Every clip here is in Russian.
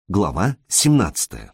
Глава 17.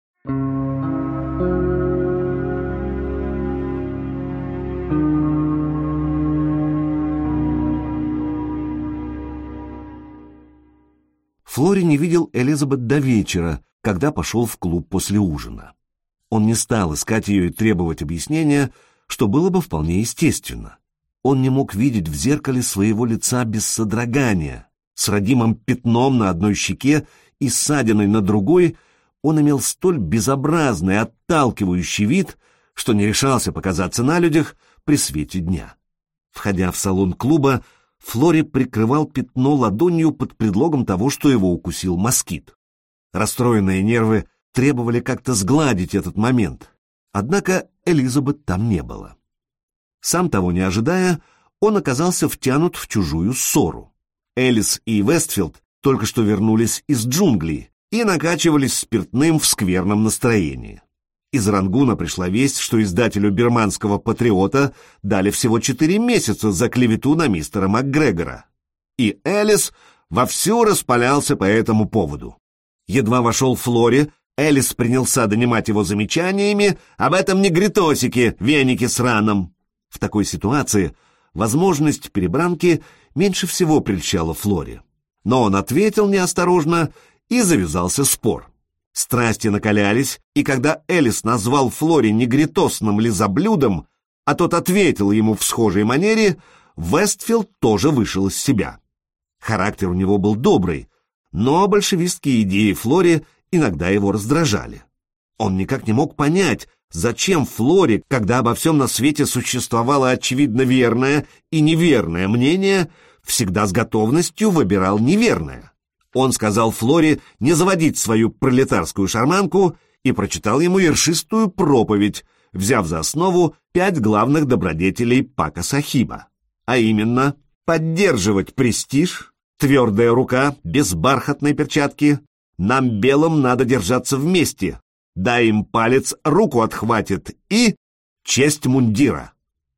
Флори не видел Элизабет до вечера, когда пошел в клуб после ужина. Он не стал искать ее и требовать объяснения, что было бы вполне естественно. Он не мог видеть в зеркале своего лица без содрогания. С родимым пятном на одной щеке и ссадиной на другой он имел столь безобразный, отталкивающий вид, что не решался показаться на людях при свете дня. Входя в салон клуба, Флори прикрывал пятно ладонью под предлогом того, что его укусил москит. Расстроенные нервы требовали как-то сгладить этот момент, однако Элизабет там не было. Сам того не ожидая, он оказался втянут в чужую ссору. Элис и Вестфилд только что вернулись из джунглей и накачивались спиртным в скверном настроении. Из Рангуна пришла весть, что издателю «Бирманского патриота» дали всего 4 месяца за клевету на мистера МакГрегора. И Элис вовсю распалялся по этому поводу. Едва вошел Флори, Элис принялся донимать его замечаниями об этом негритосике, венике с раном. В такой ситуации возможность перебранки меньше всего прельщала Флори. Но он ответил неосторожно, и завязался спор. Страсти накалялись, и когда Элис назвал Флори негритосным лизоблюдом, а тот ответил ему в схожей манере, Вестфилд тоже вышел из себя. Характер у него был добрый, но большевистские идеи Флори иногда его раздражали. Он никак не мог понять, зачем Флори, когда обо всем на свете существовало очевидно верное и неверное мнение, всегда с готовностью выбирал неверное. Он сказал Флори не заводить свою пролетарскую шарманку и прочитал ему ершистую проповедь, взяв за основу 5 главных добродетелей Пака Сахиба, а именно поддерживать престиж, твердая рука без бархатной перчатки, нам белым надо держаться вместе, дай им палец, руку отхватит и честь мундира.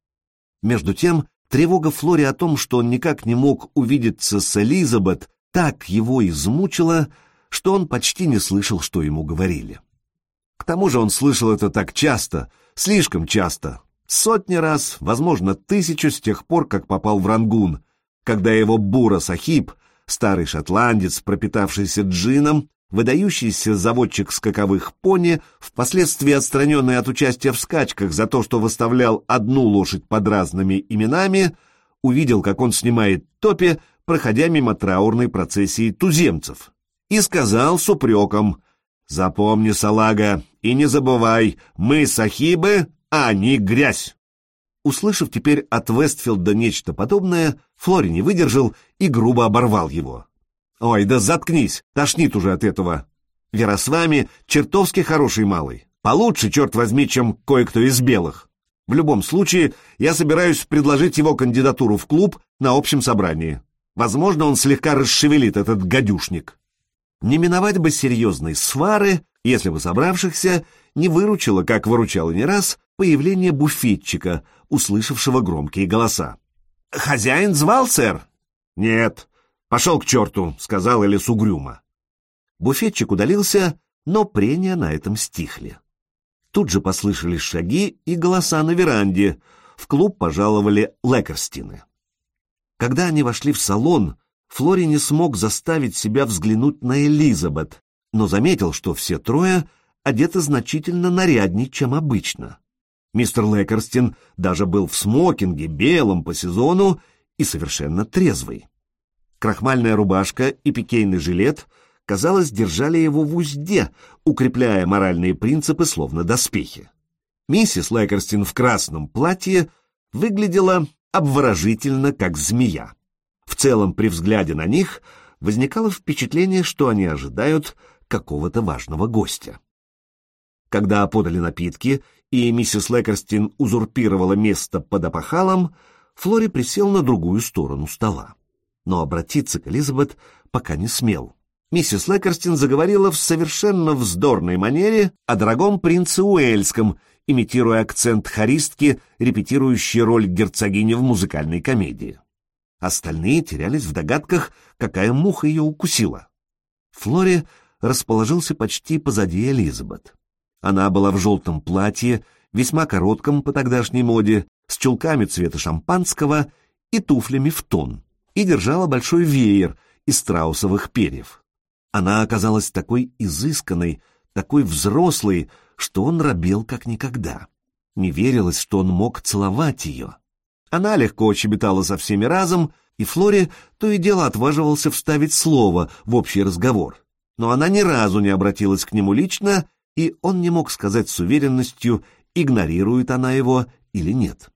Между тем, тревога Флори о том, что он никак не мог увидеться с Элизабет, так его измучила, что он почти не слышал, что ему говорили. К тому же он слышал это так часто, слишком часто, сотни раз, возможно, 1000 с тех пор, как попал в Рангун, когда его Бура Сахиб, старый шотландец, пропитавшийся джином, выдающийся заводчик скаковых пони, впоследствии отстраненный от участия в скачках за то, что выставлял одну лошадь под разными именами, увидел, как он снимает топи, проходя мимо траурной процессии туземцев, и сказал с упреком: «Запомни, салага, и не забывай, мы сахибы, а они грязь». Услышав теперь от Вестфилда нечто подобное, Флори не выдержал и грубо оборвал его. «Ой, да заткнись, тошнит уже от этого. Веросвами чертовски хороший малый, получше, черт возьми, чем кое-кто из белых. В любом случае, я собираюсь предложить его кандидатуру в клуб на общем собрании. Возможно, он слегка расшевелит этот гадюшник». Не миновать бы серьезной свары, если бы собравшихся не выручило, как выручало не раз, появление буфетчика, услышавшего громкие голоса. «Хозяин звал, сэр?» «Нет. Пошел к черту», — сказал Элис угрюмо. Буфетчик удалился, но прения на этом стихли. Тут же послышались шаги и голоса на веранде. В клуб пожаловали Лекерстины. Когда они вошли в салон, Флори не смог заставить себя взглянуть на Элизабет, но заметил, что все трое одеты значительно наряднее, чем обычно. Мистер Лекерстин даже был в смокинге, белом по сезону и совершенно трезвый. Крахмальная рубашка и пикейный жилет, казалось, держали его в узде, укрепляя моральные принципы словно доспехи. Миссис Лекерстин в красном платье выглядела обворожительно, как змея. В целом, при взгляде на них возникало впечатление, что они ожидают какого-то важного гостя. Когда подали напитки, и миссис Лекерстин узурпировала место под опахалом, Флори присел на другую сторону стола. Но обратиться к Элизабет пока не смел. Миссис Лекерстин заговорила в совершенно вздорной манере о дорогом принце Уэльском, имитируя акцент хористки, репетирующей роль герцогини в музыкальной комедии. Остальные терялись в догадках, какая муха ее укусила. Флори расположился почти позади Элизабет. Она была в желтом платье, весьма коротком по тогдашней моде, с чулками цвета шампанского и туфлями в тон, и держала большой веер из страусовых перьев. Она оказалась такой изысканной, такой взрослой, что он робел как никогда. Не верилось, что он мог целовать ее. Она легко щебетала со всеми разом, и Флоре то и дело отваживался вставить слово в общий разговор. Но она ни разу не обратилась к нему лично, и он не мог сказать с уверенностью, игнорирует она его или нет.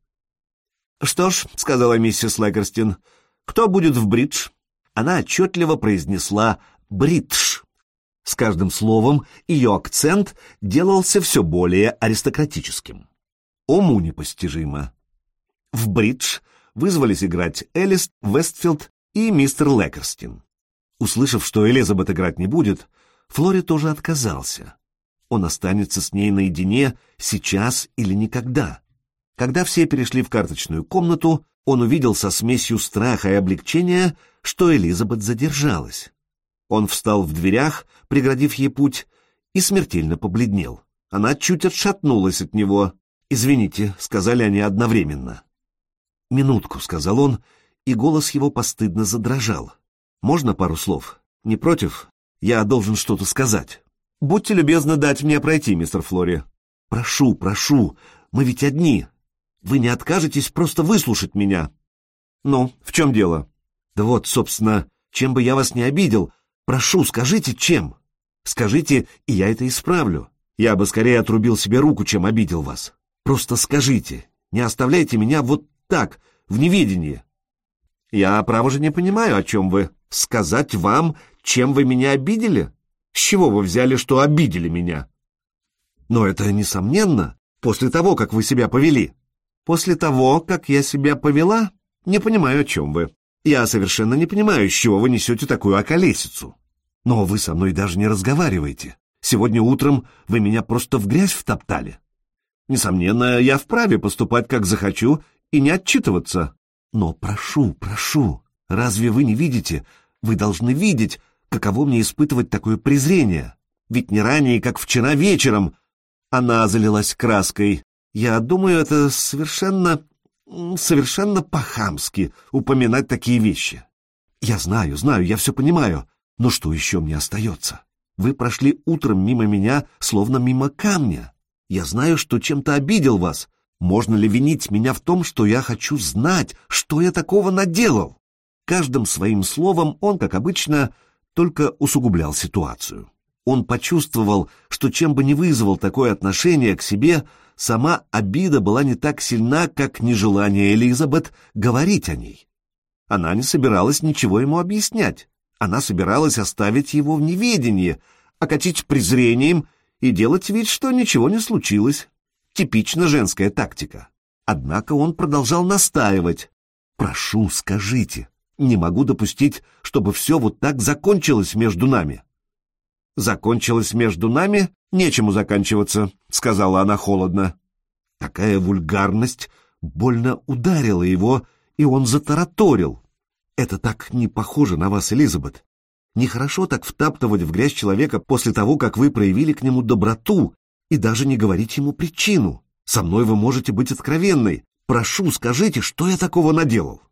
«Что ж», — сказала миссис Лэкерстин, — «кто будет в бридж?» Она отчетливо произнесла «бридж». С каждым словом ее акцент делался все более аристократическим. Уму непостижимо. В бридж вызвались играть Элис, Вестфилд и мистер Лэкерстин. Услышав, что Элизабет играть не будет, Флори тоже отказался. Он останется с ней наедине сейчас или никогда. Когда все перешли в карточную комнату, он увидел со смесью страха и облегчения, что Элизабет задержалась. Он встал в дверях, преградив ей путь, и смертельно побледнел. Она чуть отшатнулась от него. «Извините», — сказали они одновременно. «Минутку», — сказал он, и голос его постыдно задрожал. «Можно пару слов? Не против? Я должен что-то сказать. Будьте любезны дать мне пройти, мистер Флори. Прошу, прошу, мы ведь одни. Вы не откажетесь просто выслушать меня?» «Ну, в чем дело?» «Да вот, собственно, чем бы я вас не обидел, прошу, скажите, чем? Скажите, и я это исправлю. Я бы скорее отрубил себе руку, чем обидел вас. Просто скажите, не оставляйте меня вот так, в неведении». «Я, право же, не понимаю, о чем вы. Сказать вам, чем вы меня обидели? С чего вы взяли, что обидели меня?» «Но это несомненно, после того, как вы себя повели». «После того, как я себя повела? Не понимаю, о чем вы. Я совершенно не понимаю, с чего вы несете такую околесицу. Но вы со мной даже не разговариваете. Сегодня утром вы меня просто в грязь втоптали. Несомненно, я вправе поступать, как захочу, и не отчитываться. Но прошу, прошу, разве вы не видите, вы должны видеть, каково мне испытывать такое презрение? Ведь не ранее, как вчера вечером». Она залилась краской. «Я думаю, это совершенно по-хамски упоминать такие вещи. Я знаю, я все понимаю, но что еще мне остается? Вы прошли утром мимо меня, словно мимо камня. Я знаю, что чем-то обидел вас. Можно ли винить меня в том, что я хочу знать, что я такого наделал?» Каждым своим словом он, как обычно, только усугублял ситуацию. Он почувствовал, что чем бы ни вызвал такое отношение к себе, сама обида была не так сильна, как нежелание Элизабет говорить о ней. Она не собиралась ничего ему объяснять. Она собиралась оставить его в неведении, окатить презрением и делать вид, что ничего не случилось. Типично женская тактика. Однако он продолжал настаивать. «Прошу, скажите, не могу допустить, чтобы все вот так закончилось между нами». «Закончилось между нами? Нечему заканчиваться», — сказала она холодно. Такая вульгарность больно ударила его, и он затараторил. «Это так не похоже на вас, Элизабет. Нехорошо так втаптывать в грязь человека после того, как вы проявили к нему доброту, и даже не говорить ему причину. Со мной вы можете быть откровенной. Прошу, скажите, что я такого наделал?»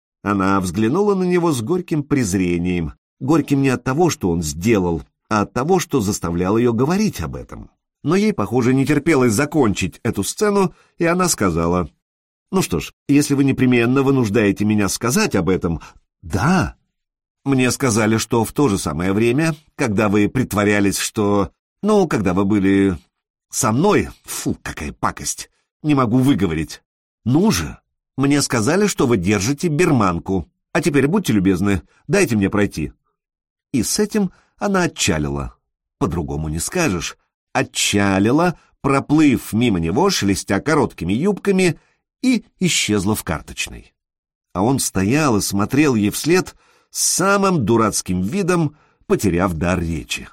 Она взглянула на него с горьким презрением. Горьким не от того, что он сделал, а от того, что заставлял ее говорить об этом. Но ей, похоже, не терпелось закончить эту сцену, и она сказала: «Ну что ж, если вы непременно вынуждаете меня сказать об этом...» «Да». «Мне сказали, что в то же самое время, когда вы притворялись, что... когда вы были со мной... Фу, какая пакость! Не могу выговорить. Ну же! Мне сказали, что вы держите берманку. А теперь будьте любезны, дайте мне пройти». И с этим она отчалила. По-другому не скажешь. Отчалила, проплыв мимо него, шелестя короткими юбками, и исчезла в карточной. А он стоял и смотрел ей вслед с самым дурацким видом, потеряв дар речи.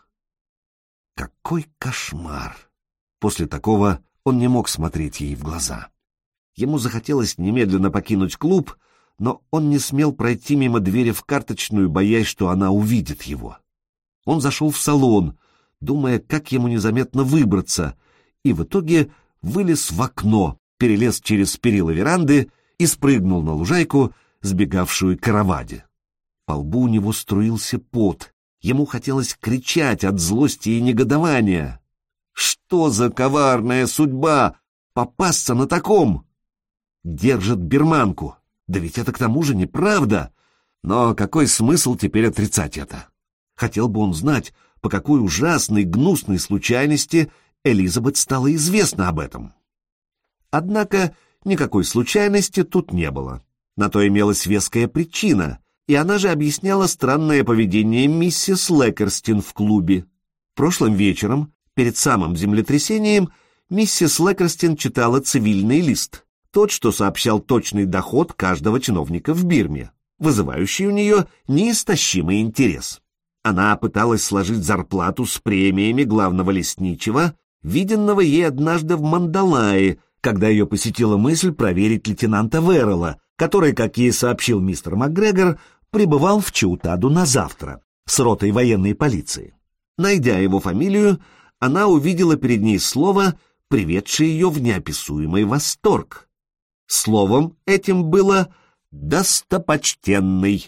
Какой кошмар! После такого он не мог смотреть ей в глаза. Ему захотелось немедленно покинуть клуб, но он не смел пройти мимо двери в карточную, боясь, что она увидит его. Он зашел в салон, думая, как ему незаметно выбраться, и в итоге вылез в окно, перелез через перила веранды и спрыгнул на лужайку, сбегавшую к Араваде. По лбу у него струился пот, ему хотелось кричать от злости и негодования. Что за коварная судьба попасться на таком? Держит бирманку, да ведь это к тому же неправда. Но какой смысл теперь отрицать это? Хотел бы он знать, по какой ужасной, гнусной случайности Элизабет стало известно об этом. Однако никакой случайности тут не было. На то имелась веская причина, и она же объясняла странное поведение миссис Лекерстин в клубе. Прошлым вечером, перед самым землетрясением, миссис Лекерстин читала цивильный лист, тот, что сообщал точный доход каждого чиновника в Бирме, вызывающий у нее неистощимый интерес. Она пыталась сложить зарплату с премиями главного лесничего, виденного ей однажды в Мандалае, когда ее посетила мысль проверить лейтенанта Веррелла, который, как ей сообщил мистер МакГрегор, прибывал в Чаутаду на завтра с ротой военной полиции. Найдя его фамилию, она увидела перед ней слово, приведшее ее в неописуемый восторг. Словом этим было «достопочтенный».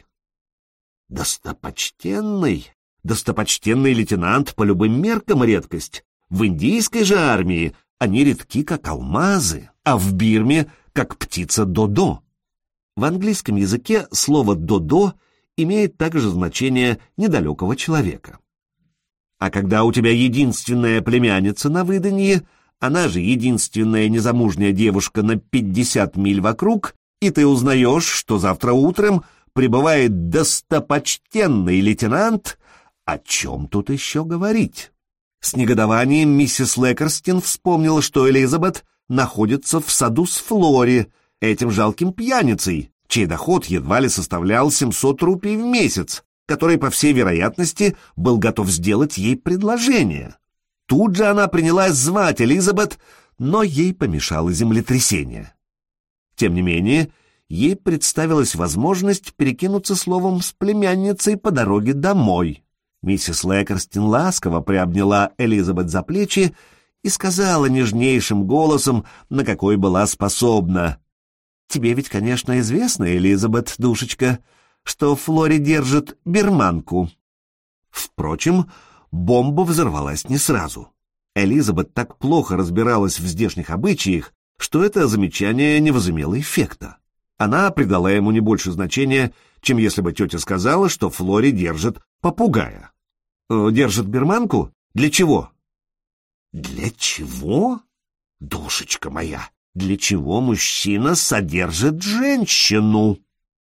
Достопочтенный? Достопочтенный лейтенант по любым меркам редкость. В индийской же армии они редки, как алмазы, а в Бирме — как птица додо. В английском языке слово «додо» имеет также значение недалекого человека. А когда у тебя единственная племянница на выданье, она же единственная незамужняя девушка на 50 миль вокруг, и ты узнаешь, что завтра утром прибывает достопочтенный лейтенант, о чем тут еще говорить? С негодованием миссис Лекерстин вспомнила, что Элизабет находится в саду с Флори, этим жалким пьяницей, чей доход едва ли составлял 700 рупий в месяц, который, по всей вероятности, был готов сделать ей предложение. Тут же она принялась звать Элизабет, но ей помешало землетрясение. Тем не менее, ей представилась возможность перекинуться словом с племянницей по дороге домой. Миссис Лекерстин ласково приобняла Элизабет за плечи и сказала нежнейшим голосом, на какой была способна: «Тебе ведь, конечно, известно, Элизабет, душечка, что Флори держит бирманку». Впрочем, бомба взорвалась не сразу. Элизабет так плохо разбиралась в здешних обычаях, что это замечание не возымело эффекта. Она придала ему не больше значения, чем если бы тетя сказала, что Флори держит попугая. Держит бирманку? Для чего? Для чего? Душечка моя, для чего мужчина содержит женщину?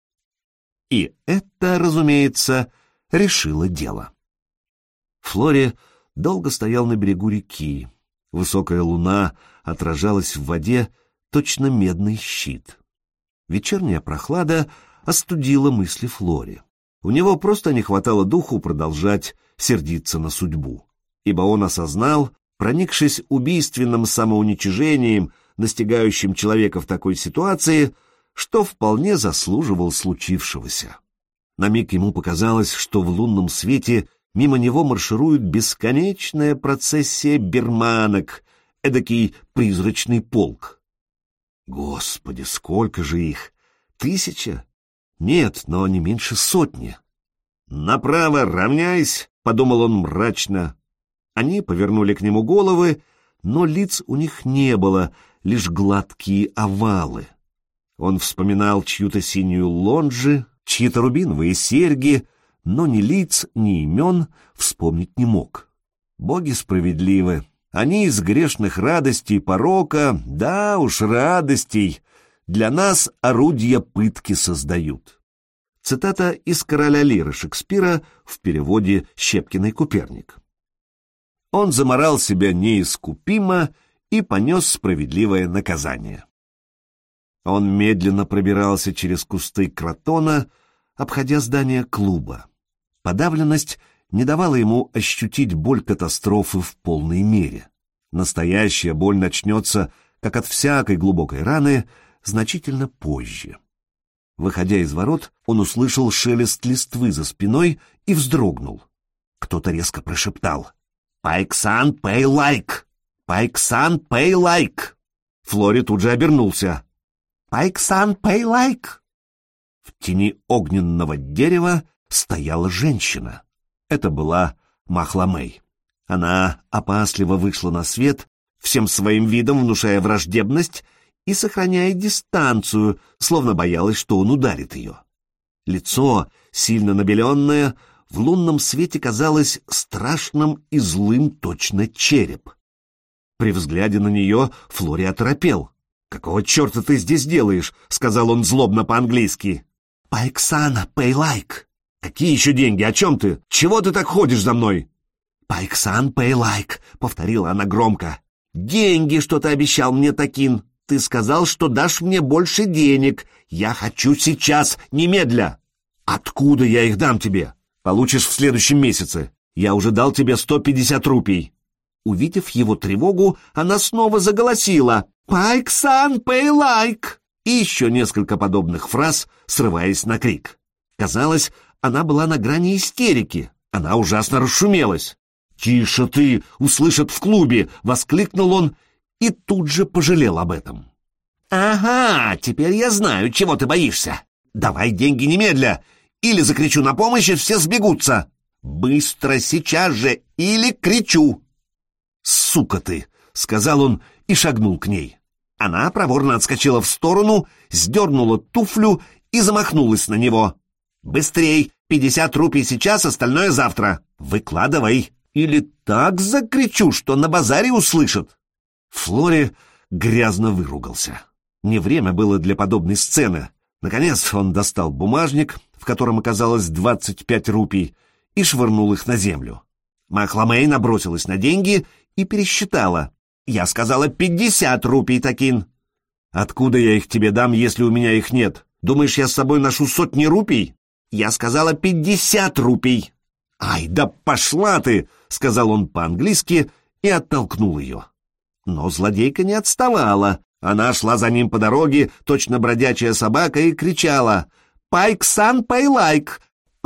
И это, разумеется, решило дело. Флори долго стоял на берегу реки. Высокая луна отражалась в воде, точно медный щит. Вечерняя прохлада остудила мысли Флори. У него просто не хватало духу продолжать сердиться на судьбу, ибо он осознал, проникшись убийственным самоуничижением, настигающим человека в такой ситуации, что вполне заслуживал случившегося. На миг ему показалось, что в лунном свете мимо него марширует бесконечная процессия бирманок, эдакий призрачный полк. Господи, сколько же их! 1000? Нет, но не меньше 100. «Направо равняйсь!» — подумал он мрачно. Они повернули к нему головы, но лиц у них не было, лишь гладкие овалы. Он вспоминал чью-то синюю лонжи, чьи-то рубиновые серьги, но ни лиц, ни имен вспомнить не мог. Боги справедливы. Они из грешных радостей порока, да уж радостей, для нас орудия пытки создают. Цитата из «Короля Лира» Шекспира в переводе Щепкиной Куперник. Он заморал себя неискупимо и понес справедливое наказание. Он медленно пробирался через кусты кротона, обходя здание клуба. Подавленность не давала ему ощутить боль катастрофы в полной мере. Настоящая боль начнется, как от всякой глубокой раны, значительно позже. Выходя из ворот, он услышал шелест листвы за спиной и вздрогнул. Кто-то резко прошептал: «Пайксан, пей лайк! Пайксан, пей лайк!» Флори тут же обернулся. «Пайксан, пей лайк!» В тени огненного дерева стояла женщина. Это была Махламей. Она опасливо вышла на свет, всем своим видом внушая враждебность и сохраняя дистанцию, словно боялась, что он ударит ее. Лицо, сильно набеленное, в лунном свете казалось страшным и злым, точно череп. При взгляде на нее Флори оторопел. «Какого черта ты здесь делаешь?» — сказал он злобно по-английски. «Пайксана, пей лайк». «Какие еще деньги? О чем ты? Чего ты так ходишь за мной?» «Пайксан, пей лайк», — повторила она громко. «Деньги, что ты обещал мне, Такин. Ты сказал, что дашь мне больше денег. Я хочу сейчас, немедля». «Откуда я их дам тебе? Получишь в следующем месяце. Я уже дал тебе 150 рупий». Увидев его тревогу, она снова заголосила: «Пайксан, пей лайк!» И еще несколько подобных фраз, срываясь на крик. Казалось, она была на грани истерики. Она ужасно расшумелась. «Тише ты! Услышат в клубе!» — воскликнул он и тут же пожалел об этом. «Ага, теперь я знаю, чего ты боишься. Давай деньги немедля, или закричу на помощь, и все сбегутся. Быстро, сейчас же, или кричу!» «Сука ты!» — сказал он и шагнул к ней. Она проворно отскочила в сторону, сдернула туфлю и замахнулась на него. «Быстрей! 50 рупий сейчас, остальное завтра! Выкладывай! Или так закричу, что на базаре услышат!» Флори грязно выругался. Не время было для подобной сцены. Наконец он достал бумажник, в котором оказалось 25 рупий, и швырнул их на землю. Махламей набросилась на деньги и пересчитала. «Я сказала 50 рупий, Такин». «Откуда я их тебе дам, если у меня их нет? Думаешь, я с собой ношу сотни рупий?» «Я сказала 50 рупий». «Ай, да пошла ты!» — сказал он по-английски и оттолкнул ее. Но злодейка не отставала. Она шла за ним по дороге, точно бродячая собака, и кричала: «Пайксан, пей лайк!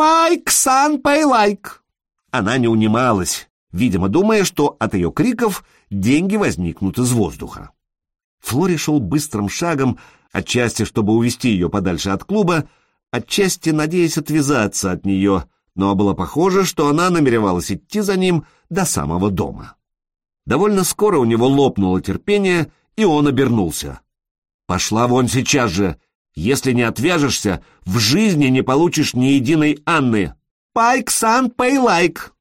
Пайксан, пей лайк!» Она не унималась, видимо, думая, что от ее криков деньги возникнут из воздуха. Флори шел быстрым шагом, отчасти, чтобы увести ее подальше от клуба, отчасти надеясь отвязаться от нее, но было похоже, что она намеревалась идти за ним до самого дома. Довольно скоро у него лопнуло терпение, и он обернулся. «Пошла вон сейчас же! Если не отвяжешься, в жизни не получишь ни единой Анны! Пайксан, пей лайк!»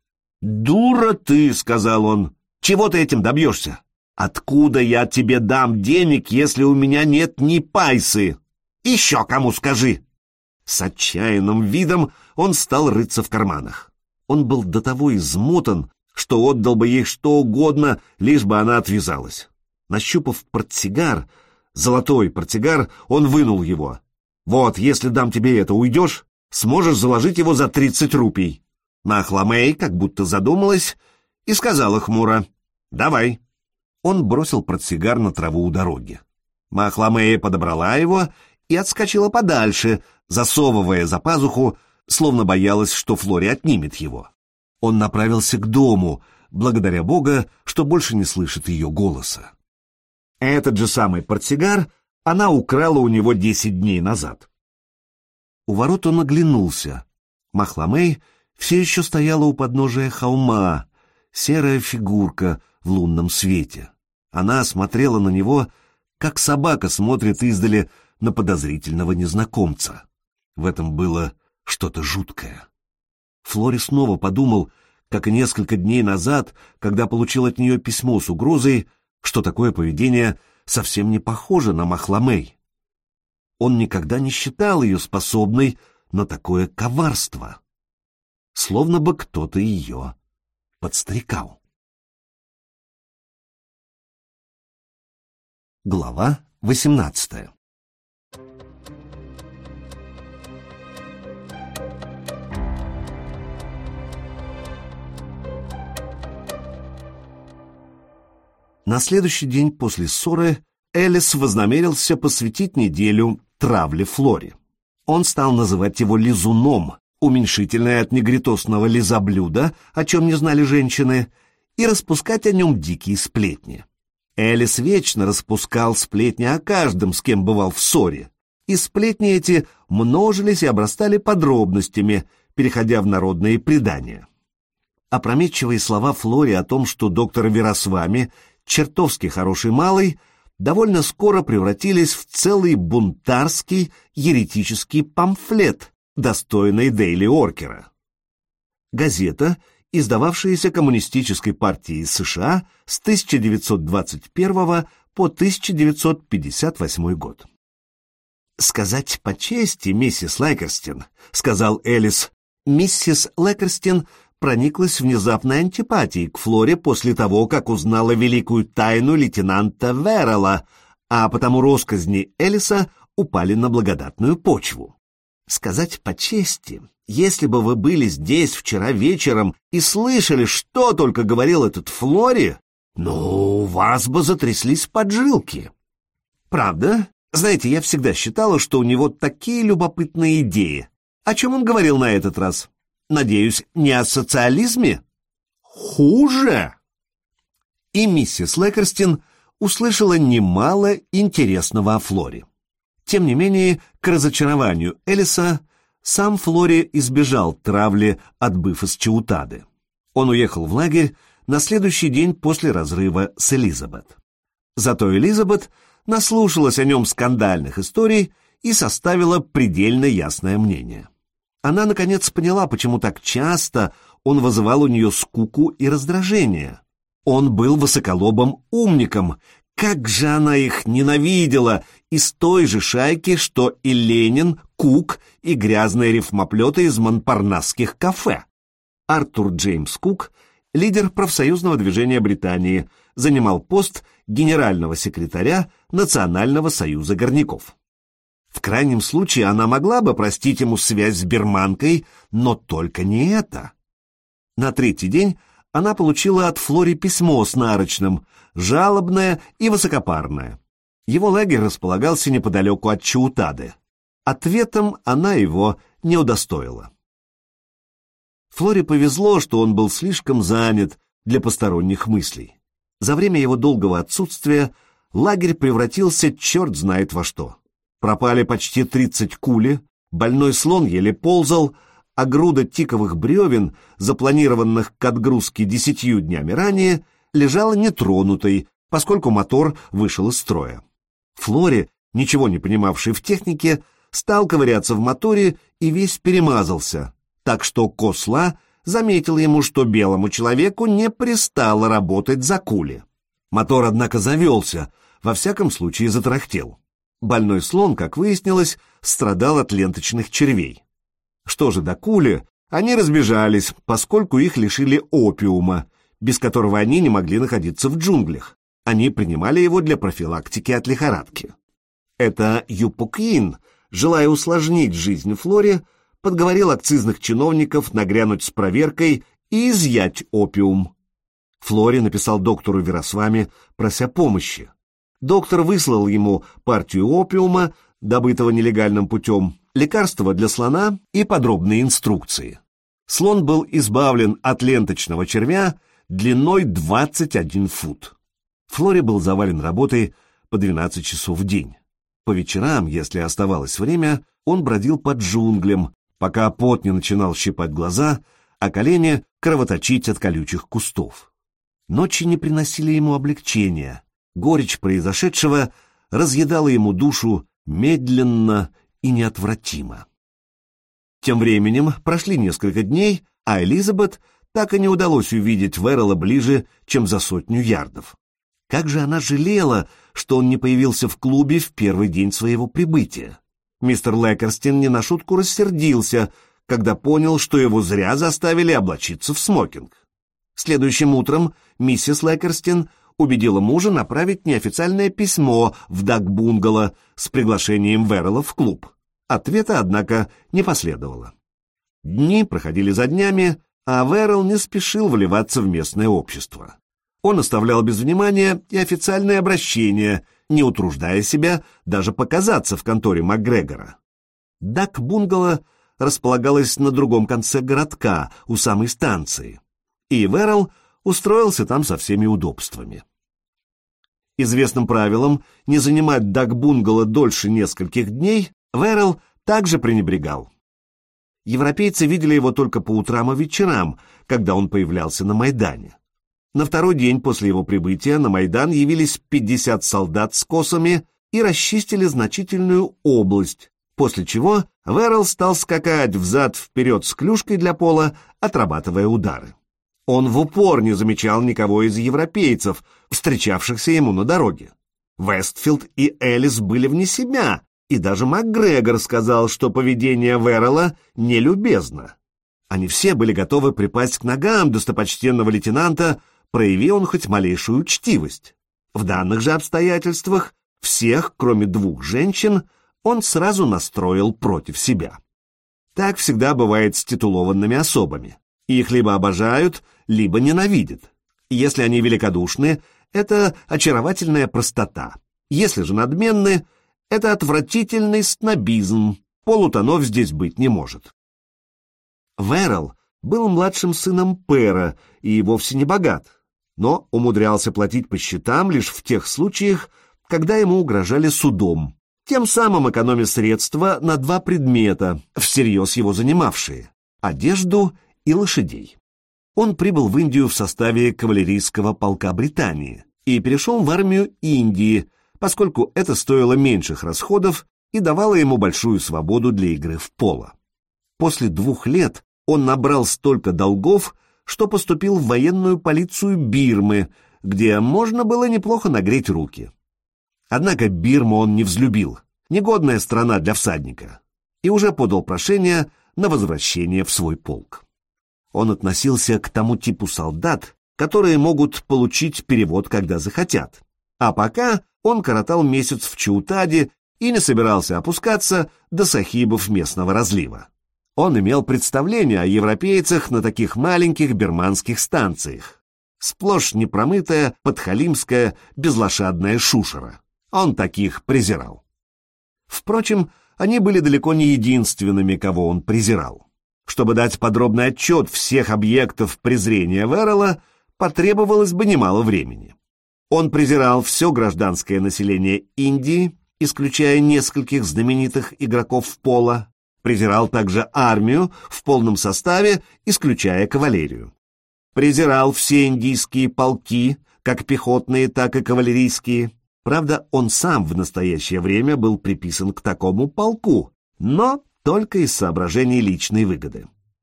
«Дура ты!» — сказал он. «Чего ты этим добьешься? Откуда я тебе дам денег, если у меня нет ни пайсы? Еще кому скажи!» С отчаянным видом он стал рыться в карманах. Он был до того измотан, что отдал бы ей что угодно, лишь бы она отвязалась. Нащупав портсигар, золотой портсигар, он вынул его. «Вот, если дам тебе это, уйдешь? Сможешь заложить его за 30 рупий». Махламей как будто задумалась и сказала хмуро: «Давай». Он бросил портсигар на траву у дороги. Махламей подобрала его и отскочила подальше, засовывая за пазуху, словно боялась, что Флори отнимет его. Он направился к дому, благодаря Бога, что больше не слышит ее голоса. Этот же самый портсигар она украла у него 10 дней назад. У ворот он оглянулся. Махламей все еще стояла у подножия холма, серая фигурка в лунном свете. Она смотрела на него, как собака смотрит издали на подозрительного незнакомца. В этом было что-то жуткое. Флори снова подумал, как и несколько дней назад, когда получил от нее письмо с угрозой, что такое поведение совсем не похоже на Махламей. Он никогда не считал ее способной на такое коварство. Словно бы кто-то ее подстрекал. Глава 18. На следующий день после ссоры Элис вознамерился посвятить неделю травле Флори. Он стал называть его лизуном, уменьшительное от негритосного лизоблюда, о чем не знали женщины, и распускать о нем дикие сплетни. Элис вечно распускал сплетни о каждом, с кем бывал в ссоре, и сплетни эти множились и обрастали подробностями, переходя в народные предания. Опрометчивые слова Флори о том, что доктор Верасвами чертовски хороший малый, довольно скоро превратились в целый бунтарский еретический памфлет, достойный Дейли Оркера. Газета, издававшаяся Коммунистической партией США с 1921 по 1958 год. «Сказать по чести, миссис Лэкерстин», — сказал Элис, — миссис Лэкерстин прониклась внезапной антипатией к Флоре после того, как узнала великую тайну лейтенанта Веррелла, а потому россказни Элиса упали на благодатную почву. «Сказать по чести, если бы вы были здесь вчера вечером и слышали, что только говорил этот Флори, ну, у вас бы затряслись поджилки. Правда? Знаете, я всегда считала, что у него такие любопытные идеи. О чем он говорил на этот раз? Надеюсь, не о социализме? Хуже!» И миссис Лэкерстин услышала немало интересного о Флоре. Тем не менее, к разочарованию Элиса, сам Флори избежал травли, отбыв из Чаутады. Он уехал в лагерь на следующий день после разрыва с Элизабет. Зато Элизабет наслушалась о нем скандальных историй и составила предельно ясное мнение. Она, наконец, поняла, почему так часто он вызывал у нее скуку и раздражение. Он был высоколобым умником. Как же она их ненавидела! Из той же шайки, что и Ленин, Кук и грязные рифмоплеты из монпарнасских кафе. Артур Джеймс Кук, лидер профсоюзного движения Британии, занимал пост генерального секретаря Национального союза горняков. В крайнем случае она могла бы простить ему связь с берманкой, но только не это. На третий день она получила от Флори письмо с нарочным, жалобное и высокопарное. Его лагерь располагался неподалеку от Чаутады. Ответом она его не удостоила. Флоре повезло, что он был слишком занят для посторонних мыслей. За время его долгого отсутствия лагерь превратился черт знает во что. Пропали почти 30 кули, больной слон еле ползал, а груда тиковых бревен, запланированных к отгрузке 10 днями ранее, лежала нетронутой, поскольку мотор вышел из строя. Флори, ничего не понимавший в технике, стал ковыряться в моторе и весь перемазался, так что Косла заметил ему, что белому человеку не пристало работать за кули. Мотор, однако, завелся, во всяком случае затарахтел. Больной слон, как выяснилось, страдал от ленточных червей. Что же до кули, они разбежались, поскольку их лишили опиума, без которого они не могли находиться в джунглях. Они принимали его для профилактики от лихорадки. Это Юпокин, желая усложнить жизнь Флоре, подговорил акцизных чиновников нагрянуть с проверкой и изъять опиум. Флори написал доктору Верасвами, прося помощи. Доктор выслал ему партию опиума, добытого нелегальным путем, лекарства для слона и подробные инструкции. Слон был избавлен от ленточного червя длиной 21 фут. Флори был завален работой по 12 часов в день. По вечерам, если оставалось время, он бродил по джунглям, пока пот не начинал щипать глаза, а колени кровоточить от колючих кустов. Ночи не приносили ему облегчения. Горечь произошедшего разъедала ему душу медленно и неотвратимо. Тем временем прошли несколько дней, а Элизабет так и не удалось увидеть Веррелла ближе, чем за 100 ярдов. Как же она жалела, что он не появился в клубе в первый день своего прибытия. Мистер Лэкерстин не на шутку рассердился, когда понял, что его зря заставили облачиться в смокинг. Следующим утром миссис Лэкерстин убедила мужа направить неофициальное письмо в Даг-бунгало с приглашением Веррелла в клуб. Ответа, однако, не последовало. Дни проходили за днями, а Веррелл не спешил вливаться в местное общество. Он оставлял без внимания и официальные обращения, не утруждая себя даже показаться в конторе МакГрегора. Даг-бунгало располагалось на другом конце городка, у самой станции, и Веррелл устроился там со всеми удобствами. Известным правилом не занимать даг-бунгало дольше нескольких дней Веррелл также пренебрегал. Европейцы видели его только по утрам и вечерам, когда он появлялся на Майдане. На второй день после его прибытия на Майдан явились 50 солдат с косами и расчистили значительную область, после чего Веррелл стал скакать взад-вперед с клюшкой для пола, отрабатывая удары. Он в упор не замечал никого из европейцев, встречавшихся ему на дороге. Вестфилд и Эллис были вне себя, и даже МакГрегор сказал, что поведение Веррелла нелюбезно. Они все были готовы припасть к ногам достопочтенного лейтенанта, прояви он хоть малейшую учтивость. В данных же обстоятельствах всех, кроме 2 женщин, он сразу настроил против себя. Так всегда бывает с титулованными особами. Их либо обожают, либо ненавидят. Если они великодушны, это очаровательная простота. Если же надменны, это отвратительный снобизм. Полутонов здесь быть не может. Веррелл был младшим сыном Пэра и вовсе не богат, но умудрялся платить по счетам лишь в тех случаях, когда ему угрожали судом, тем самым экономя средства на 2 предмета, всерьез его занимавшие – одежду и лошадей. Он прибыл в Индию в составе кавалерийского полка Британии и перешел в армию Индии, поскольку это стоило меньших расходов и давало ему большую свободу для игры в поло. После 2 лет он набрал столько долгов, что поступил в военную полицию Бирмы, где можно было неплохо нагреть руки. Однако Бирму он не взлюбил, негодная страна для всадника, и уже подал прошение на возвращение в свой полк. Он относился к тому типу солдат, которые могут получить перевод, когда захотят, а пока он коротал месяц в Чаутаде и не собирался опускаться до сахибов местного разлива. Он имел представление о европейцах на таких маленьких бирманских станциях. Сплошь непромытая, подхалимская, безлошадная шушера. Он таких презирал. Впрочем, они были далеко не единственными, кого он презирал. Чтобы дать подробный отчет всех объектов презрения Веррелла, потребовалось бы немало времени. Он презирал все гражданское население Индии, исключая нескольких знаменитых игроков в поло, презирал также армию в полном составе, исключая кавалерию. Презирал все индийские полки, как пехотные, так и кавалерийские. Правда, он сам в настоящее время был приписан к такому полку, но только из соображений личной выгоды.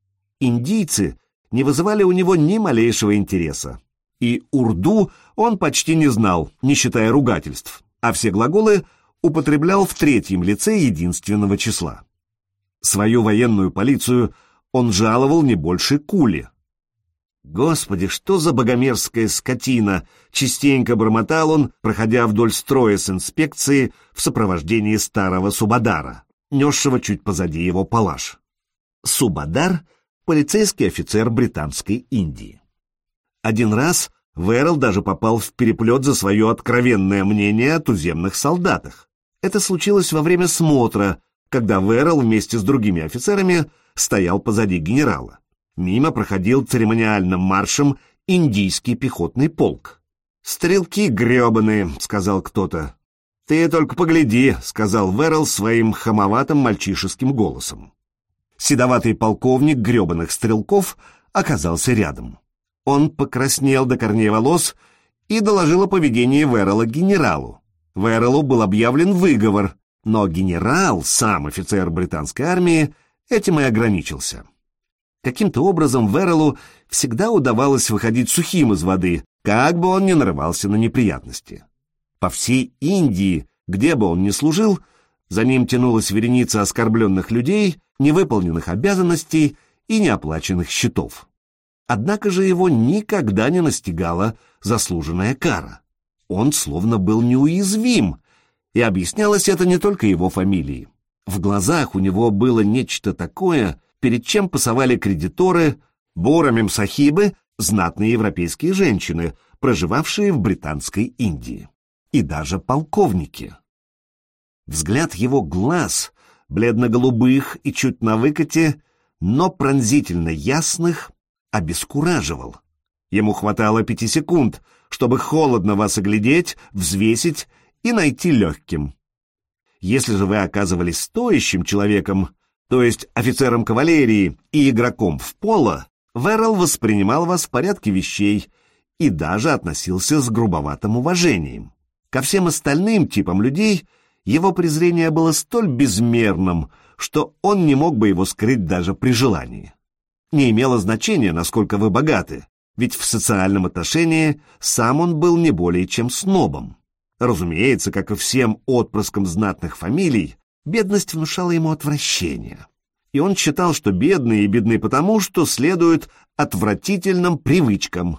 Индийцы не вызывали у него ни малейшего интереса, и урду он почти не знал, не считая ругательств, а все глаголы употреблял в 3-м лице единственного числа. Свою военную полицию он жаловал не больше кули. «Господи, что за богомерзкая скотина!» — частенько бормотал он, проходя вдоль строя с инспекцией в сопровождении старого Субадара, несшего чуть позади его палаш. Субадар — полицейский офицер Британской Индии. Один раз Веррелл даже попал в переплет за свое откровенное мнение о туземных солдатах. Это случилось во время смотра, когда Веррелл вместе с другими офицерами стоял позади генерала. Мимо проходил церемониальным маршем индийский пехотный полк. «Стрелки гребаные», — сказал кто-то. «Ты только погляди», — сказал Веррелл своим хамоватым мальчишеским голосом. Седоватый полковник гребаных стрелков оказался рядом. Он покраснел до корней волос и доложил о поведении Веррелла генералу. Верреллу был объявлен выговор, но генерал, сам офицер британской армии, этим и ограничился. Каким-то образом Верреллу всегда удавалось выходить сухим из воды, как бы он ни нарывался на неприятности. По всей Индии, где бы он ни служил, за ним тянулась вереница оскорбленных людей, невыполненных обязанностей и неоплаченных счетов. Однако же его никогда не настигала заслуженная кара. Он словно был неуязвим, и объяснялось это не только его фамилией. В глазах у него было нечто такое, перед чем пасовали кредиторы, бура-мемсахибы, знатные европейские женщины, проживавшие в Британской Индии, и даже полковники. Взгляд его глаз бледно-голубых и чуть на выкате, но пронзительно ясных, обескураживал. Ему хватало 5 секунд, чтобы холодно вас оглядеть, взвесить и найти легким. Если же вы оказывались стоящим человеком, то есть офицером кавалерии и игроком в поло, Веррелл воспринимал вас в порядке вещей и даже относился с грубоватым уважением. Ко всем остальным типам людей его презрение было столь безмерным, что он не мог бы его скрыть даже при желании. Не имело значения, насколько вы богаты, ведь в социальном отношении сам он был не более чем снобом. Разумеется, как и всем отпрыскам знатных фамилий, бедность внушала ему отвращение. И он считал, что бедные бедны потому, что следуют отвратительным привычкам.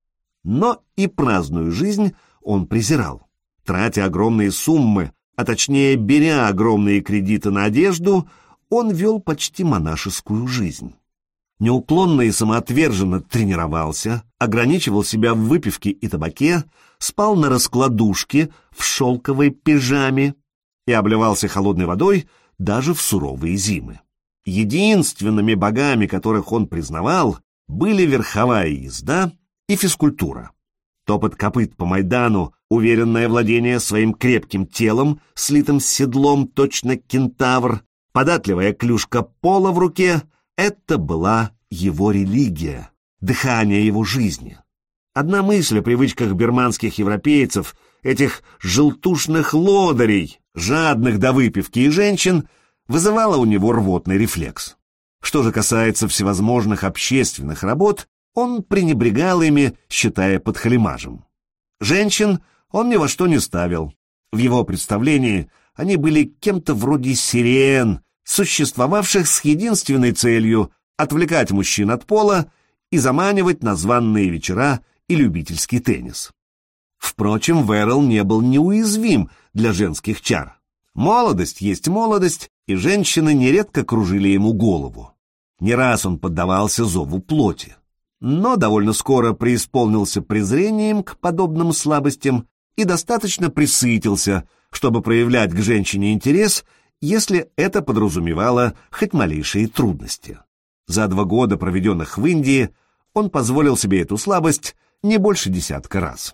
Но и праздную жизнь он презирал. Тратя огромные суммы, а точнее беря огромные кредиты на одежду, он вел почти монашескую жизнь. Неуклонно и самоотверженно тренировался, ограничивал себя в выпивке и табаке, спал на раскладушке в шелковой пижаме и обливался холодной водой даже в суровые зимы. Единственными богами, которых он признавал, были верховая езда и физкультура. Топот копыт по Майдану, уверенное владение своим крепким телом, слитым с седлом точно кентавр, податливая клюшка пола в руке — это была его религия, дыхание его жизни. Одна мысль о привычках бирманских европейцев, этих желтушных лодырей, жадных до выпивки и женщин, вызывала у него рвотный рефлекс. Что же касается всевозможных общественных работ, он пренебрегал ими, считая подхалимажем. Женщин он ни во что не ставил. В его представлении они были кем-то вроде сирен, существовавших с единственной целью отвлекать мужчин от пола и заманивать на званые вечера и любительский теннис. Впрочем, Веррелл не был неуязвим для женских чар. Молодость есть молодость, и женщины нередко кружили ему голову. Не раз он поддавался зову плоти, но довольно скоро преисполнился презрением к подобным слабостям и достаточно присытился, чтобы проявлять к женщине интерес, если это подразумевало хоть малейшие трудности. За 2 года, проведенных в Индии, он позволил себе эту слабость не больше 10 раз.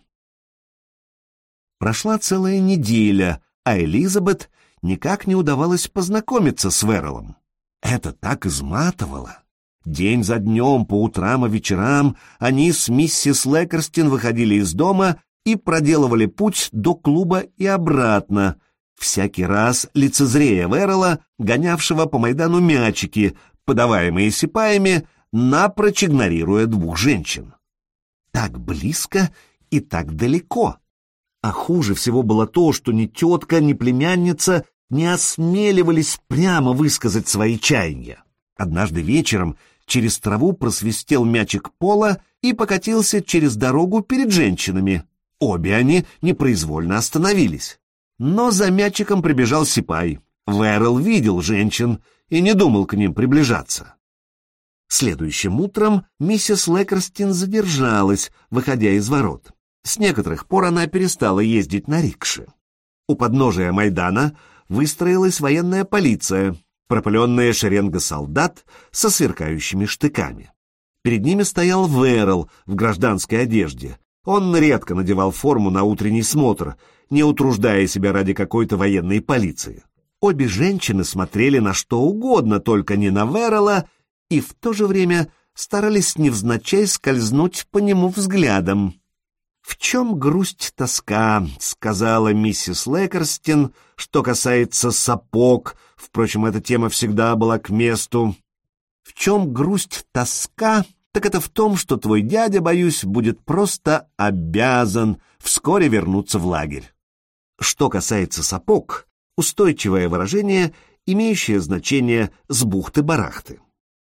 Прошла целая неделя, а Элизабет никак не удавалось познакомиться с Верреллом. Это так изматывало. День за днем, по утрам и вечерам они с миссис Лекерстин выходили из дома и проделывали путь до клуба и обратно, всякий раз лицезрея Веррелла, гонявшего по Майдану мячики, подаваемые сипаями, напрочь игнорируя 2 женщин. Так близко и так далеко. А хуже всего было то, что ни тетка, ни племянница не осмеливались прямо высказать свои чаяния. Однажды вечером через траву просвистел мячик пола и покатился через дорогу перед женщинами. Обе они непроизвольно остановились. Но за мячиком прибежал сипай. Веррелл видел женщин и не думал к ним приближаться. Следующим утром миссис Лекерстин задержалась, выходя из ворот. С некоторых пор она перестала ездить на рикше. У подножия Майдана выстроилась военная полиция, пропыленная шеренга солдат со сверкающими штыками. Перед ними стоял Веррелл в гражданской одежде. Он редко надевал форму на утренний смотр, не утруждая себя ради какой-то военной полиции. Обе женщины смотрели на что угодно, только не на Веррелла, и в то же время старались невзначай скользнуть по нему взглядом. «В чем грусть, тоска?» — сказала миссис Лекерстин. Что касается сапог, впрочем, эта тема всегда была к месту. «В чем грусть, тоска? Так это в том, что твой дядя, боюсь, будет просто обязан вскоре вернуться в лагерь». Что касается сапог, устойчивое выражение, имеющее значение с бухты-барахты.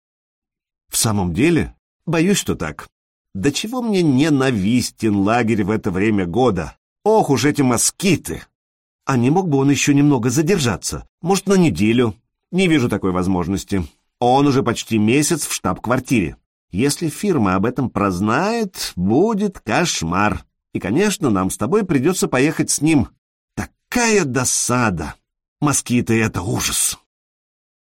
«В самом деле? Боюсь, что так. Да чего мне ненавистен лагерь в это время года? Ох уж эти москиты! А не мог бы он еще немного задержаться? Может, на неделю? Не вижу такой возможности. Он уже почти месяц в штаб-квартире. Если фирма об этом прознает, будет кошмар. И, конечно, нам с тобой придется поехать с ним. Такая досада! Москиты — это ужас!»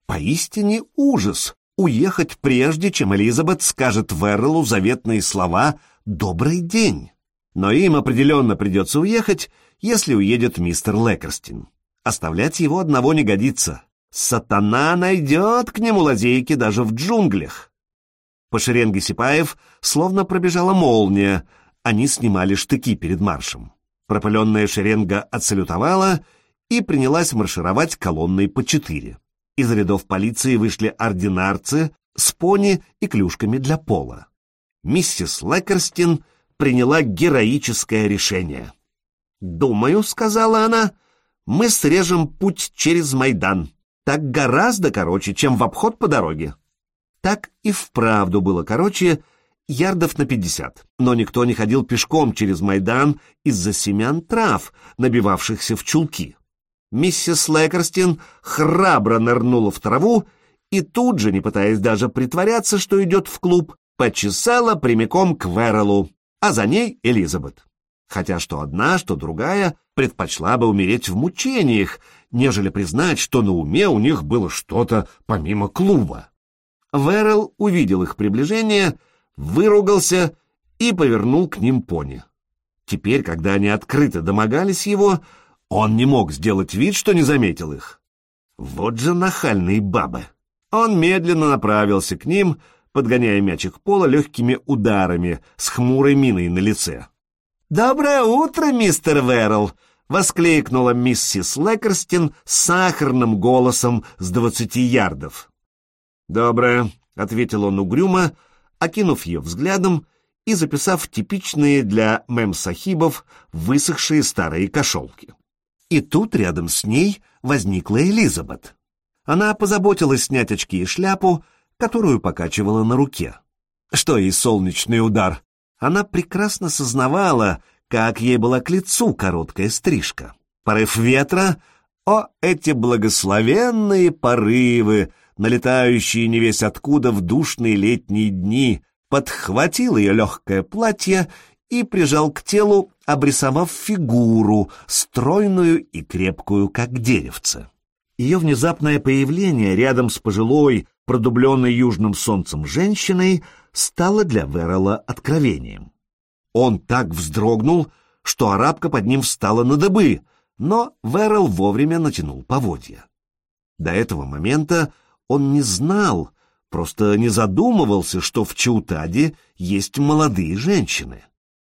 Поистине ужас — уехать прежде, чем Элизабет скажет Верреллу заветные слова «Добрый день». Но им определенно придется уехать, если уедет мистер Лекерстин. Оставлять его одного не годится. Сатана найдет к нему лазейки даже в джунглях. По шеренге сипаев словно пробежала молния, они снимали штыки перед маршем. Пропыленная шеренга отсалютовала и принялась маршировать колонной по 4. Из рядов полиции вышли ординарцы с пони и клюшками для пола. Миссис Лекерстин приняла героическое решение. «Думаю, — сказала она, — мы срежем путь через Майдан. Так гораздо короче, чем в обход по дороге». Так и вправду было короче, ярдов на 50, но никто не ходил пешком через Майдан из-за семян трав, набивавшихся в чулки. Миссис Лекерстин храбро нырнула в траву и тут же, не пытаясь даже притворяться, что идет в клуб, почесала прямиком к Верреллу, а за ней Элизабет. Хотя что одна, что другая предпочла бы умереть в мучениях, нежели признать, что на уме у них было что-то помимо клуба. Веррелл увидел их приближение, выругался и повернул к ним пони. Теперь, когда они открыто домогались его, он не мог сделать вид, что не заметил их. Вот же нахальные бабы! Он медленно направился к ним, подгоняя мячик пола легкими ударами, с хмурой миной на лице. «Доброе утро, мистер Веррелл!» — воскликнула миссис Лекерстин сахарным голосом с 20 ярдов. «Доброе», — ответил он угрюмо, окинув ее взглядом и записав типичные для мем-сахибов высохшие старые кошелки. И тут рядом с ней возникла Элизабет. Она позаботилась снять очки и шляпу, которую покачивала на руке. Что ей солнечный удар? Она прекрасно сознавала, как ей была к лицу короткая стрижка. Порыв ветра, о, эти благословенные порывы, налетающие невесть откуда в душные летние дни, подхватил ее легкое платье и прижал к телу, обрисовав фигуру, стройную и крепкую, как деревце. Ее внезапное появление рядом с пожилой, продубленной южным солнцем женщиной стало для Веррелла откровением. Он так вздрогнул, что арабка под ним встала на дыбы, но Веррелл вовремя натянул поводья. До этого момента он не знал, просто не задумывался, что в Чаутаде есть молодые женщины.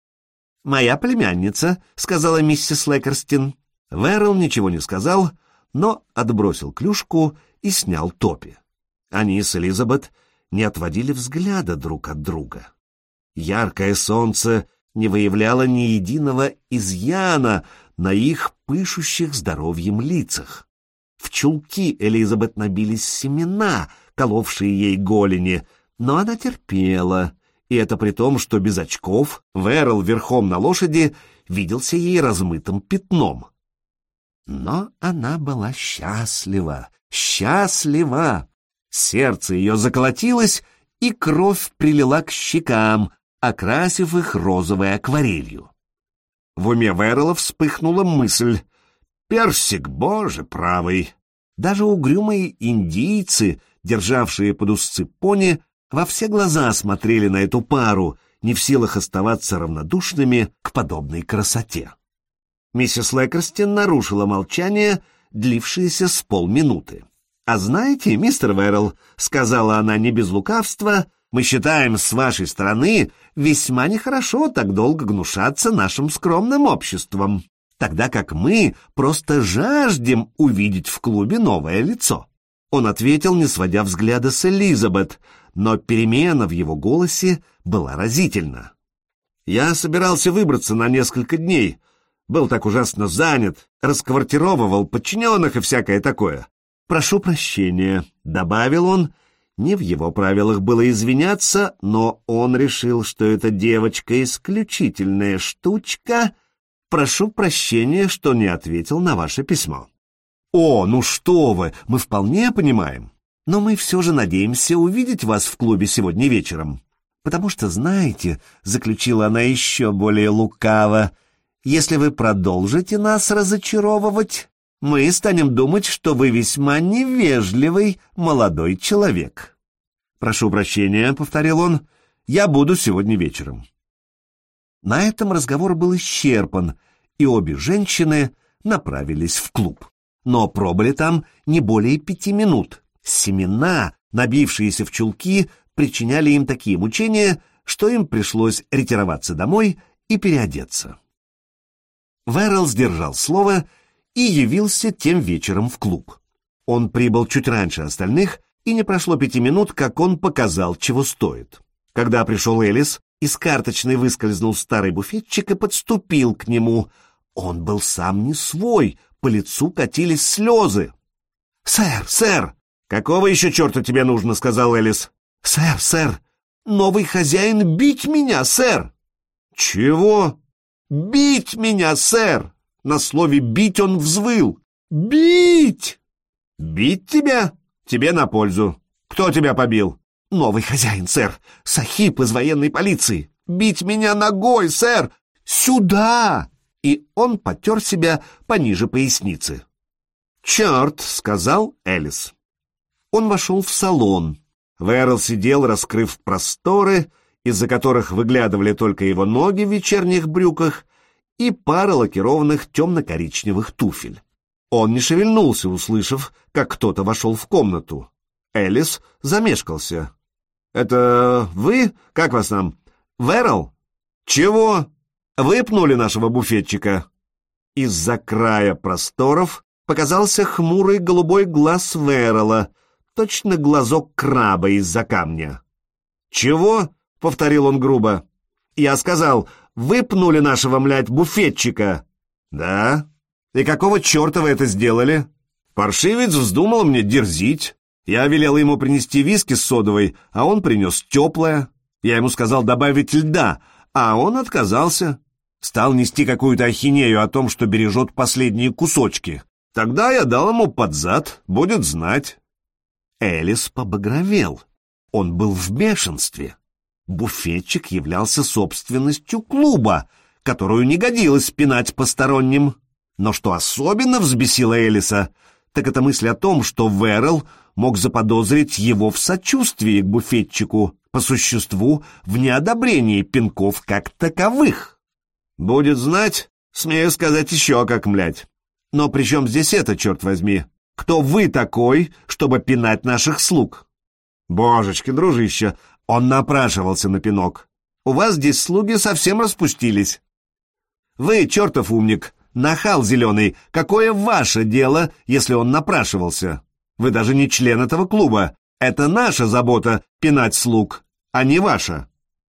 «Моя племянница», — сказала миссис Лекерстин. Веррелл ничего не сказал, но отбросил клюшку и снял топи. Они с Элизабет не отводили взгляда друг от друга. Яркое солнце не выявляло ни единого изъяна на их пышущих здоровьем лицах. В чулки Элизабет набились семена, коловшие ей голени, но она терпела, и это при том, что без очков Веррелл верхом на лошади виделся ей размытым пятном. Но она была счастлива, счастлива. Сердце ее заколотилось, и кровь прилила к щекам, окрасив их розовой акварелью. В уме Веррелла вспыхнула мысль: «Персик, боже правый!» Даже угрюмые индийцы, державшие под узцы пони, во все глаза смотрели на эту пару, не в силах оставаться равнодушными к подобной красоте. Миссис Лекерстин нарушила молчание, длившееся с полминуты. «А знаете, мистер Веррелл, — сказала она не без лукавства, — мы считаем с вашей стороны весьма нехорошо так долго гнушаться нашим скромным обществом, тогда как мы просто жаждем увидеть в клубе новое лицо». Он ответил, не сводя взгляда с Элизабет, но перемена в его голосе была разительна. «Я собирался выбраться на несколько дней, был так ужасно занят, расквартировывал подчиненных и всякое такое. Прошу прощения», — добавил он. Не в его правилах было извиняться, но он решил, что эта девочка исключительная штучка. «Прошу прощения, что не ответил на ваше письмо». «О, ну что вы, мы вполне понимаем. Но мы все же надеемся увидеть вас в клубе сегодня вечером. Потому что, знаете, — заключила она еще более лукаво, — если вы продолжите нас разочаровывать, мы станем думать, что вы весьма невежливый молодой человек. «Прошу прощения», — повторил он, — «я буду сегодня вечером». На этом разговор был исчерпан, и обе женщины направились в клуб. Но пробыли там не более 5 минут. Семена, набившиеся в чулки, причиняли им такие мучения, что им пришлось ретироваться домой и переодеться. Веррелл сдержал слово и явился тем вечером в клуб. Он прибыл чуть раньше остальных, и не прошло 5 минут, как он показал, чего стоит. Когда пришел Элис, из карточной выскользнул старый буфетчик и подступил к нему. Он был сам не свой, по лицу катились слезы. «Сэр, сэр!» «Какого еще черта тебе нужно?» — сказал Элис. «Сэр, сэр! Новый хозяин бить меня, сэр!» «Чего?» «Бить меня, сэр!» На слове «бить» он взвыл. «Бить!» «Бить тебя? Тебе на пользу. Кто тебя побил?» «Новый хозяин, сэр. Сахиб из военной полиции. Бить меня ногой, сэр! Сюда!» И он потер себя пониже поясницы. «Черт!» — сказал Элис. Он вошел в салон. Веррелл сидел, раскрыв просторы, из-за которых выглядывали только его ноги в вечерних брюках и пара лакированных темно-коричневых туфель. Он не шевельнулся, услышав, как кто-то вошел в комнату. Элис замешкался. «Это вы? Как вас там? Веррелл?» «Чего? Выпнули нашего буфетчика?» Из-за края просторов показался хмурый голубой глаз Веррелла, точно глазок краба из-за камня. «Чего?» — повторил он грубо. «Я сказал, выпнули нашего, млядь, буфетчика». «Да? И какого черта вы это сделали?» «Паршивец вздумал мне дерзить. Я велел ему принести виски с содовой, а он принес теплое. Я ему сказал добавить льда, а он отказался. Стал нести какую-то ахинею о том, что бережет последние кусочки. Тогда я дал ему под зад, будет знать». Элис побагровел. Он был в бешенстве. Буфетчик являлся собственностью клуба, которую не годилось пинать посторонним. Но что особенно взбесило Элиса, так это мысль о том, что Веррелл мог заподозрить его в сочувствии к буфетчику, по существу в неодобрении пинков как таковых. «Будет знать, смею сказать еще как, млядь. Но при чем здесь это, черт возьми? Кто вы такой, чтобы пинать наших слуг?» «Божечки, дружище, он напрашивался на пинок. У вас здесь слуги совсем распустились. Вы, чертов умник, нахал зеленый, какое ваше дело, если он напрашивался? Вы даже не член этого клуба. Это наша забота пинать слуг, а не ваша».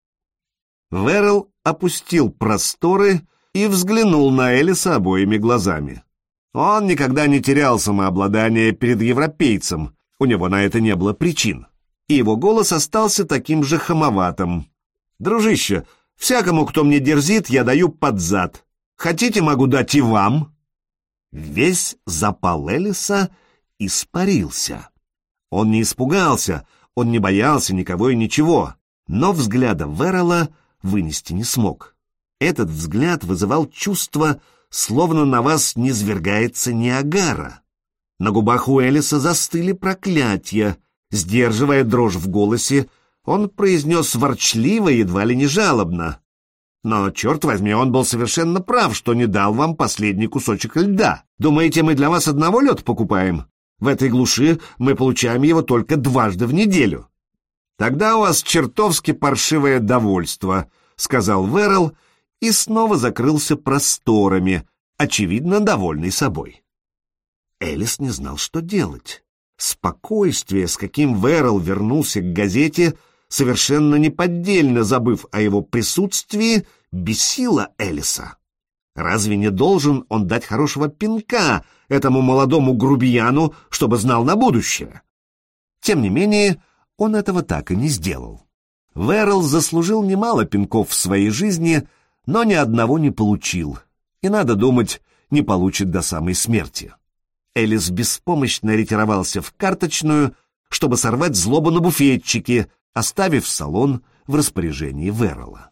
Веррелл опустил просторы и взглянул на Элиса обоими глазами. Он никогда не терял самообладание перед европейцем, у него на это не было причин, и его голос остался таким же хамоватым. «Дружище, всякому, кто мне дерзит, я даю под зад. Хотите, могу дать и вам». Весь запал Элиса испарился. Он не испугался, он не боялся никого и ничего, но взгляда Веррелла вынести не смог. Этот взгляд вызывал чувство, словно на вас низвергается Ниагара. На губах у Элиса застыли проклятия. Сдерживая дрожь в голосе, он произнес ворчливо, едва ли не жалобно. «Но, черт возьми, он был совершенно прав, что не дал вам последний кусочек льда. Думаете, мы для вас одного лед покупаем? В этой глуши мы получаем его только дважды в неделю». «Тогда у вас чертовски паршивое довольство», — сказал Веррелл, и снова закрылся просторами, очевидно, довольный собой. Элис не знал, что делать. Спокойствие, с каким Веррелл вернулся к газете, совершенно неподдельно забыв о его присутствии, бесило Элиса. Разве не должен он дать хорошего пинка этому молодому грубияну, чтобы знал на будущее? Тем не менее, он этого так и не сделал. Веррелл заслужил немало пинков в своей жизни, но ни одного не получил, и, надо думать, не получит до самой смерти. Элис беспомощно ретировался в карточную, чтобы сорвать злобу на буфетчике, оставив салон в распоряжении Веррелла.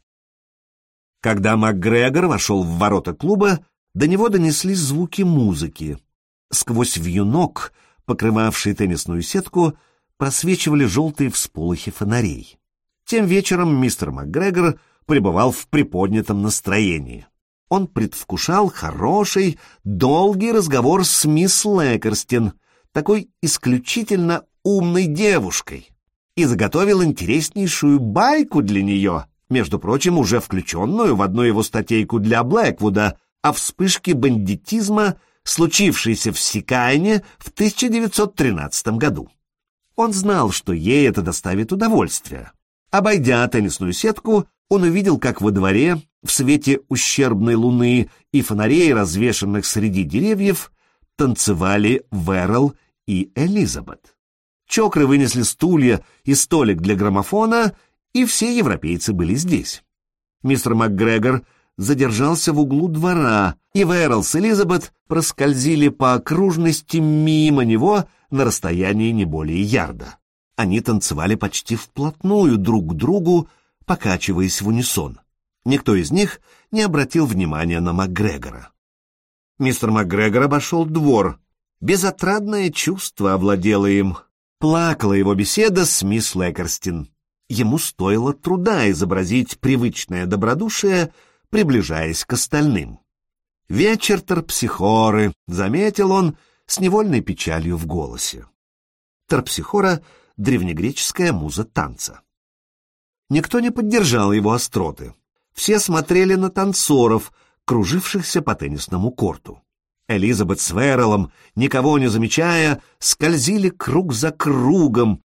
Когда МакГрегор вошел в ворота клуба, до него донеслись звуки музыки. Сквозь вьюнок, покрывавший теннисную сетку, просвечивали желтые всполохи фонарей. Тем вечером мистер МакГрегор пребывал в приподнятом настроении. Он предвкушал хороший, долгий разговор с мисс Лэкерстин, такой исключительно умной девушкой, и заготовил интереснейшую байку для нее, между прочим, уже включенную в одну его статейку для Блэквуда о вспышке бандитизма, случившейся в Сикайне в 1913 году. Он знал, что ей это доставит удовольствие. Обойдя теннисную сетку, он увидел, как во дворе, в свете ущербной луны и фонарей, развешанных среди деревьев, танцевали Верл и Элизабет. Чокры вынесли стулья и столик для граммофона, и все европейцы были здесь. Мистер МакГрегор задержался в углу двора, и Верл с Элизабет проскользили по окружности мимо него на расстоянии не более ярда. Они танцевали почти вплотную друг к другу, покачиваясь в унисон. Никто из них не обратил внимания на МакГрегора. Мистер МакГрегор обошел двор. Безотрадное чувство овладело им. Плакала его беседа с мисс Лэкерстин. Ему стоило труда изобразить привычное добродушие, приближаясь к остальным. «Вечер Терпсихоры», — заметил он с невольной печалью в голосе. Терпсихора — древнегреческая муза танца. Никто не поддержал его остроты. Все смотрели на танцоров, кружившихся по теннисному корту. Элизабет с Верелом, никого не замечая, скользили круг за кругом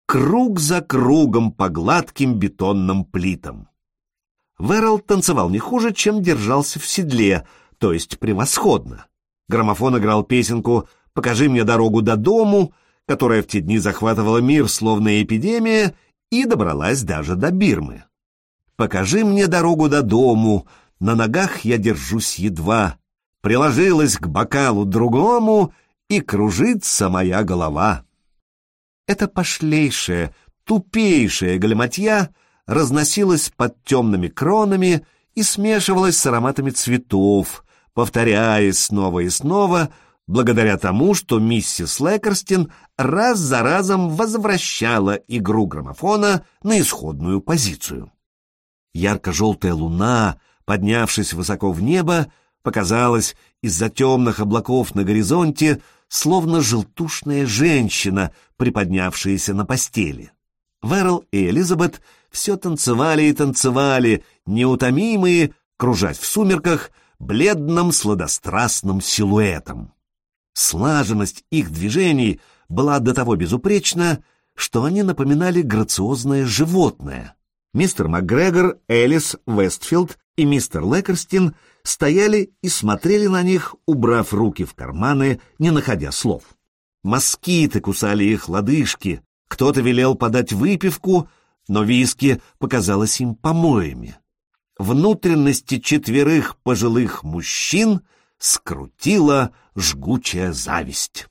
по гладким бетонным плитам. Верел танцевал не хуже, чем держался в седле, то есть превосходно. Граммофон играл песенку «Покажи мне дорогу до дому», которая в те дни захватывала мир словно эпидемия и добралась даже до Бирмы. «Покажи мне дорогу до дому, на ногах я держусь едва, приложилась к бокалу другому, и кружится моя голова». Эта пошлейшая, тупейшая галиматья разносилась под темными кронами и смешивалась с ароматами цветов, повторяясь снова и снова, благодаря тому, что миссис Лэкерстин раз за разом возвращала игру граммофона на исходную позицию. Ярко-желтая луна, поднявшись высоко в небо, показалась из-за темных облаков на горизонте, словно желтушная женщина, приподнявшаяся на постели. Верл и Элизабет все танцевали и танцевали, неутомимые, кружась в сумерках, бледным сладострастным силуэтом. Слаженность их движений была до того безупречна, что они напоминали грациозное животное. Мистер МакГрегор, Элис, Вестфилд и мистер Лэкерстин стояли и смотрели на них, убрав руки в карманы, не находя слов. Москиты кусали их лодыжки, кто-то велел подать выпивку, но виски показалось им помоями. Внутренности четверых пожилых мужчин скрутила жгучая зависть.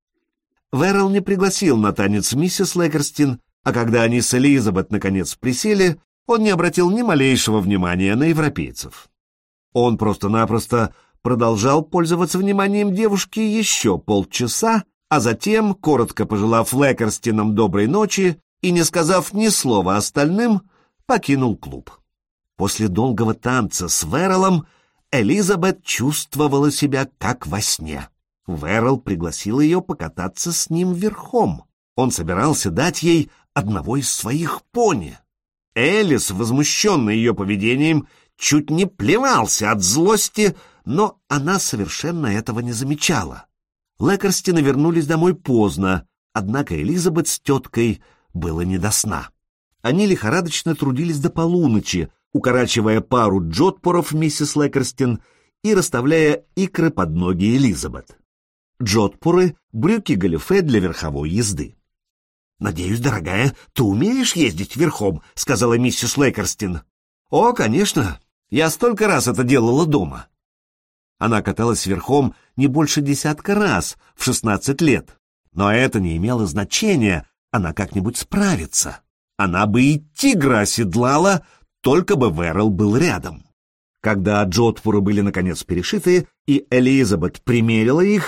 Верл не пригласил на танец миссис Лэкерстин, а когда они с Элизабет наконец присели, он не обратил ни малейшего внимания на европейцев. Он просто-напросто продолжал пользоваться вниманием девушки еще полчаса, а затем, коротко пожелав Лэкерстинам доброй ночи и не сказав ни слова остальным, покинул клуб. После долгого танца с Верелом Элизабет чувствовала себя как во сне. Верел пригласил ее покататься с ним верхом. Он собирался дать ей одного из своих пони. Элис, возмущенный ее поведением, чуть не плевался от злости, но она совершенно этого не замечала. Лэкерстины вернулись домой поздно, однако Элизабет с теткой было не до сна. Они лихорадочно трудились до полуночи, укорачивая пару джотпуров миссис Лэкерстин и расставляя икры под ноги Элизабет. Джотпуры — брюки-галифе для верховой езды. «Надеюсь, дорогая, ты умеешь ездить верхом?» — сказала миссис Лэкерстин. «О, конечно, я столько раз это делала дома». Она каталась верхом не больше 10 раз в 16 лет, но это не имело значения, она как-нибудь справится. Она бы и тигра оседлала, только бы Верл был рядом. Когда джотпуры были наконец перешиты, и Элизабет примерила их,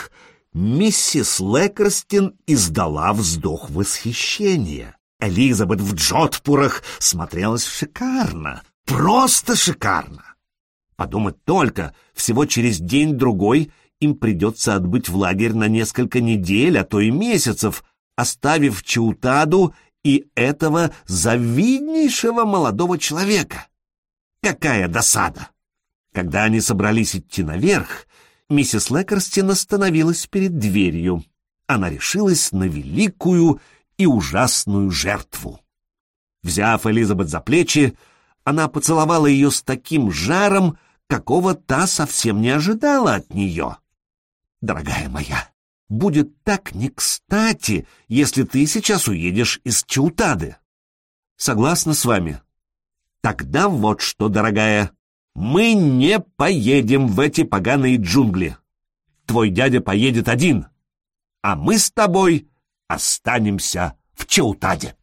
Миссис Лекерстин издала вздох восхищения. Элизабет в джодпурах смотрелась шикарно, просто шикарно. Подумать только, всего через день-другой им придется отбыть в лагерь на несколько недель, а то и месяцев, оставив Чаутаду и этого завиднейшего молодого человека. Какая досада! Когда они собрались идти наверх, миссис Лекерстин остановилась перед дверью. Она решилась на великую и ужасную жертву. Взяв Элизабет за плечи, она поцеловала ее с таким жаром, какого та совсем не ожидала от нее. «Дорогая моя, будет так не кстати, если ты сейчас уедешь из Чаутады». «Согласна с вами». «Тогда вот что, дорогая, мы не поедем в эти поганые джунгли. Твой дядя поедет один, а мы с тобой останемся в Чаутаде».